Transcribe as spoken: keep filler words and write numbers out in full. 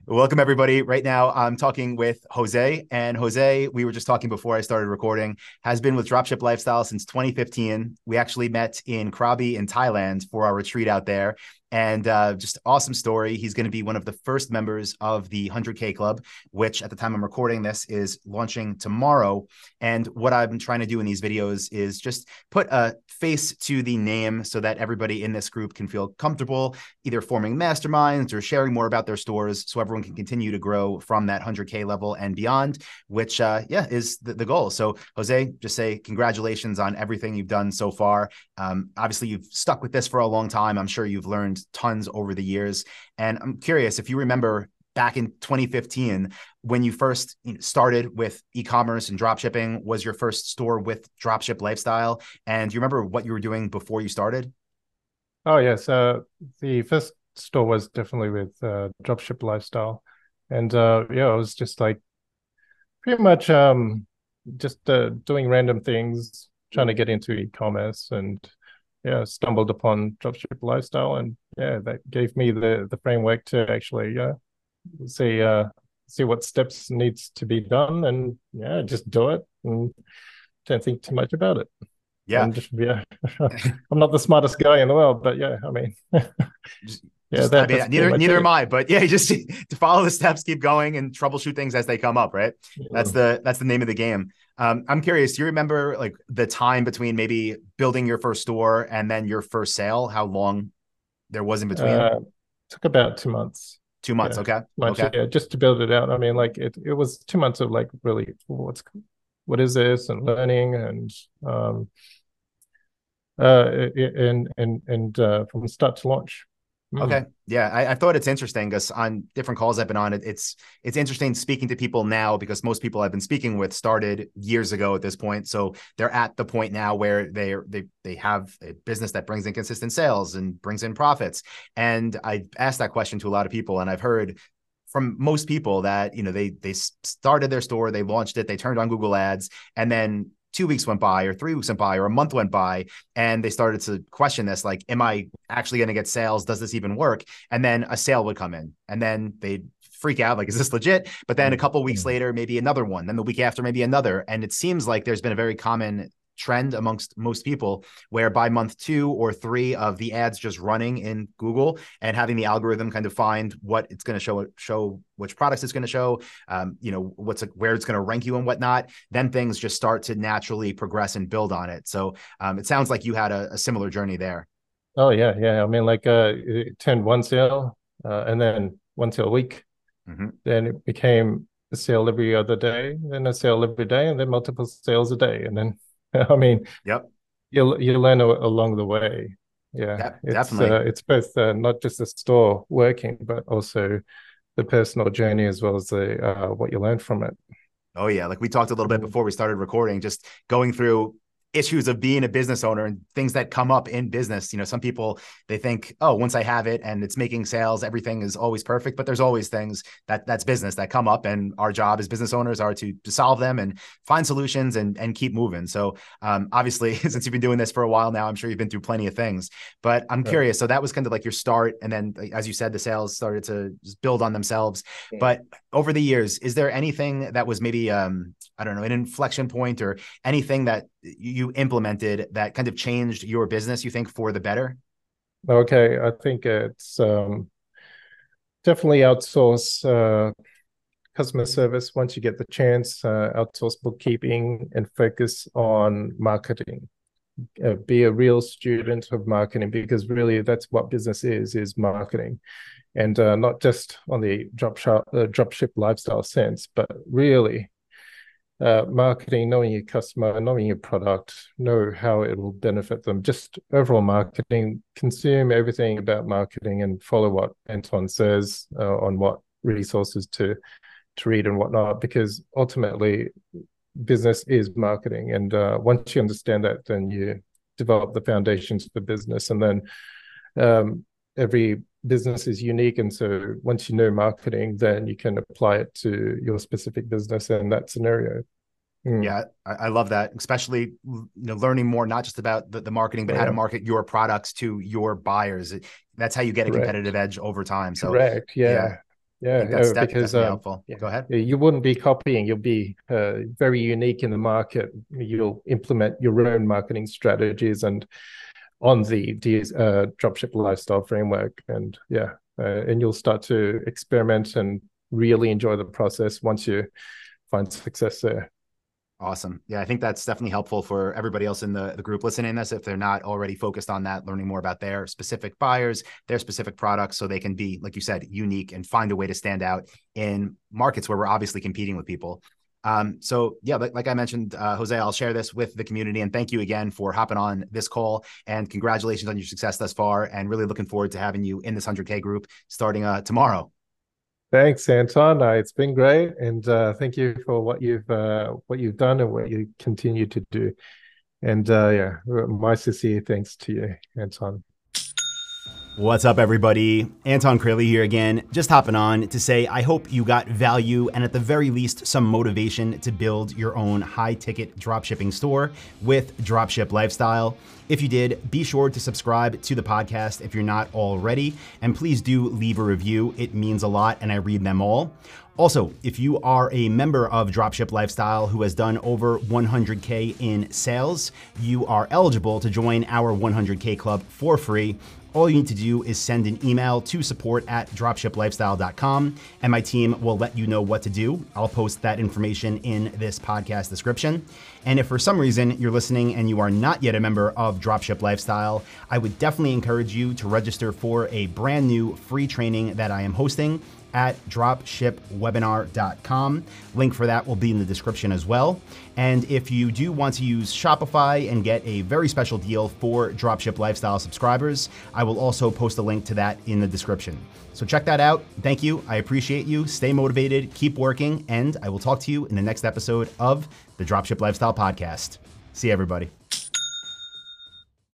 Welcome, everybody. Right now, I'm talking with Jose. And Jose, we were just talking before I started recording, has been with Dropship Lifestyle since twenty fifteen. We actually met in Krabi in Thailand for our retreat out there. And uh, just awesome story. He's going to be one of the first members of the one hundred K Club, which at the time I'm recording this is launching tomorrow. And what I've been trying to do in these videos is just put a face to the name so that everybody in this group can feel comfortable, either forming masterminds or sharing more about their stores so everyone can continue to grow from that one hundred K level and beyond, which, uh, yeah, is the, the goal. So, Jose, just say congratulations on everything you've done so far. Um, obviously, you've stuck with this for a long time. I'm sure you've learned tons over the years. And I'm curious if you remember back in twenty fifteen, when you first started with e-commerce and drop shipping, was your first store with Dropship Lifestyle? And do you remember what you were doing before you started? Oh, yes. Uh, the first store was definitely with uh, Dropship Lifestyle. And uh, yeah, it was just like pretty much um, just uh, doing random things, trying to get into e-commerce, and yeah, stumbled upon Dropship Lifestyle. And yeah, that gave me the, the framework to actually yeah, see, uh, see what steps needs to be done, and yeah, just do it and don't think too much about it. Yeah. And just yeah, I'm not the smartest guy in the world, but yeah, I mean, Just, yeah, just I that, mean, that's pretty neither much neither am it. I, but yeah, just to follow the steps, keep going, and troubleshoot things as they come up. Right. That's Yeah. the that's the name of the game. Um, I'm curious. Do you remember like the time between maybe building your first store and then your first sale? How long there was in between? Uh, Took about two months. Two months. Yeah, Okay. much Okay. yeah, just to build it out. I mean, like it it was two months of like really what's what is this and learning and um uh and and and uh from start to launch. Mm. Okay. Yeah. I, I thought it's interesting because on different calls I've been on, it, it's it's interesting speaking to people now because most people I've been speaking with started years ago at this point. So they're at the point now where they they they have a business that brings in consistent sales and brings in profits. And I asked that question to a lot of people, and I've heard from most people that, you know, they they started their store, they launched it, they turned on Google Ads, and then two weeks went by or three weeks went by or a month went by, and they started to question this, like, am I actually going to get sales? Does this even work? And then a sale would come in, and then they'd freak out, like, is this legit? But then a couple of weeks later, maybe another one, then the week after, maybe another. And it seems like there's been a very common trend amongst most people where by month two or three of the ads just running in Google and having the algorithm kind of find what it's going to show, show which products it's going to show, um, you know, what's where it's going to rank you and whatnot, then things just start to naturally progress and build on it. So um, it sounds like you had a, a similar journey there. Oh yeah, yeah. I mean, like uh, it turned one sale, uh, and then one sale a week. Mm-hmm. Then it became a sale every other day, then a sale every day, and then multiple sales a day. And then, I mean, Yep. you you learn along the way. Yeah, De- it's definitely. uh, it's both uh, not just the store working, but also the personal journey as well as the uh, what you learn from it. Oh yeah, like we talked a little bit Mm. before we started recording, just going through issues of being a business owner and things that come up in business. You know, some people, they think, oh, once I have it and it's making sales, everything is always perfect. But there's always things that that's business that come up, and our job as business owners are to, to solve them and find solutions and and keep moving. So um, obviously, since you've been doing this for a while now, I'm sure you've been through plenty of things. But I'm Right. curious. So that was kind of like your start, and then, as you said, the sales started to just build on themselves. Yeah. But over the years, is there anything that was maybe um, I don't know, an inflection point or anything that you implemented that kind of changed your business, you think, for the better? Okay, I think it's um, definitely outsource uh, customer service once you get the chance. Uh, outsource bookkeeping and focus on marketing. Uh, be a real student of marketing, because really that's what business is is marketing, and uh, not just on the drop shop uh, drop ship lifestyle sense, but really uh, marketing, knowing your customer, knowing your product, know how it will benefit them, just overall marketing. Consume everything about marketing and follow what Anton says uh, on what resources to to read and whatnot, because ultimately business is marketing. And uh, once you understand that, then you develop the foundations for business. And then um, every business is unique. And so once you know marketing, then you can apply it to your specific business in that scenario. Mm. Yeah, I, I love that, especially, you know, learning more, not just about the, the marketing, but how to Yeah, market your products to your buyers. That's how you get a correct. competitive edge over time. So Correct. yeah, Yeah. Yeah, I think that's uh, def- because definitely um, helpful. yeah, Go ahead. you wouldn't be copying. You'll be uh, very unique in the market. You'll implement your own marketing strategies and on the, the uh, dropship lifestyle framework, and yeah, uh, and you'll start to experiment and really enjoy the process once you find success there. Awesome. Yeah, I think that's definitely helpful for everybody else in the, the group listening to this if they're not already focused on that, learning more about their specific buyers, their specific products, so they can be, like you said, unique and find a way to stand out in markets where we're obviously competing with people. Um, so yeah, like, like I mentioned, uh, Jose, I'll share this with the community, and thank you again for hopping on this call, and congratulations on your success thus far, and really looking forward to having you in this one hundred K group starting uh, tomorrow. Thanks, Anton. Uh, it's been great, and uh, thank you for what you've uh, what you've done and what you continue to do. And uh, yeah, my sincere thanks to you, Anton. What's up, everybody? Anton Crilly here again, just hopping on to say I hope you got value and at the very least some motivation to build your own high-ticket dropshipping store with Dropship Lifestyle. If you did, be sure to subscribe to the podcast if you're not already, and please do leave a review. It means a lot, and I read them all. Also, if you are a member of Dropship Lifestyle who has done over one hundred K in sales, you are eligible to join our one hundred K club for free. All you need to do is send an email to support at dropship lifestyle dot com, and my team will let you know what to do. I'll post that information in this podcast description. And if for some reason you're listening and you are not yet a member of Dropship Lifestyle, I would definitely encourage you to register for a brand new free training that I am hosting at dropship webinar dot com. Link for that will be in the description as well. And if you do want to use Shopify and get a very special deal for Dropship Lifestyle subscribers, I will also post a link to that in the description. So check that out. Thank you. I appreciate you. Stay motivated, keep working, and I will talk to you in the next episode of the Dropship Lifestyle Podcast. See you, everybody.